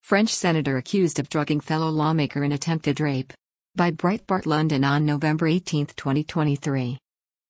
French senator accused of drugging fellow lawmaker in attempted rape. By Breitbart London on November 18, 2023.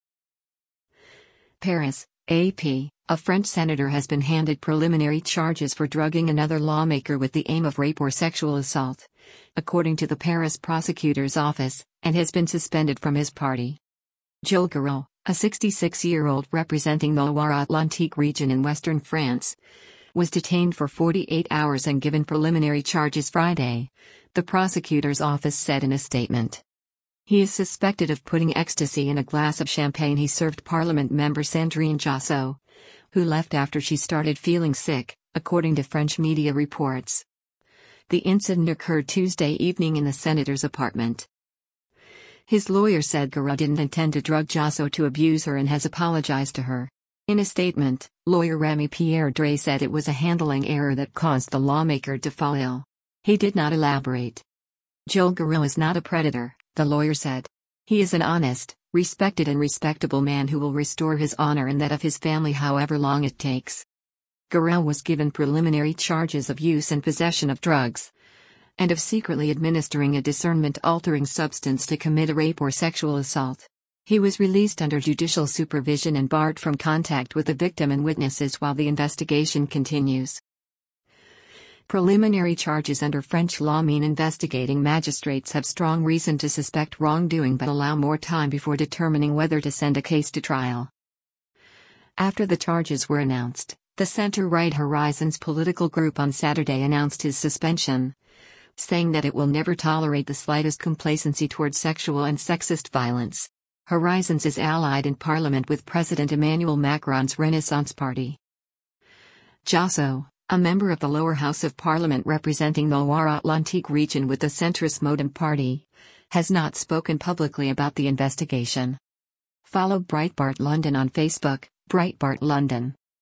Paris, AP. A French senator has been handed preliminary charges for drugging another lawmaker with the aim of rape or sexual assault, according to the Paris prosecutor's office, and has been suspended from his party. Joël Garreau, a 66-year-old representing the Loire-Atlantique region in western France, was detained for 48 hours and given preliminary charges Friday, the prosecutor's office said in a statement. He is suspected of putting ecstasy in a glass of champagne he served Parliament member Sandrine Josso, who left after she started feeling sick, according to French media reports. The incident occurred Tuesday evening in the senator's apartment. His lawyer said Garreau didn't intend to drug Josso to abuse her and has apologized to her. In a statement, lawyer Rémi Pierre Drey said it was a handling error that caused the lawmaker to fall ill. He did not elaborate. Joël Garreau is not a predator, the lawyer said. He is an honest, respected and respectable man who will restore his honor and that of his family however long it takes. Garreau was given preliminary charges of use and possession of drugs, and of secretly administering a discernment-altering substance to commit a rape or sexual assault. He was released under judicial supervision and barred from contact with the victim and witnesses while the investigation continues. Preliminary charges under French law mean investigating magistrates have strong reason to suspect wrongdoing but allow more time before determining whether to send a case to trial. After the charges were announced, the center-right Horizons political group on Saturday announced his suspension, saying that it will never tolerate the slightest complacency towards sexual and sexist violence. Horizons is allied in parliament with President Emmanuel Macron's Renaissance Party. Josso, a member of the lower house of parliament representing the Loire-Atlantique region with the centrist Modem party, has not spoken publicly about the investigation. Follow Breitbart London on Facebook, Breitbart London.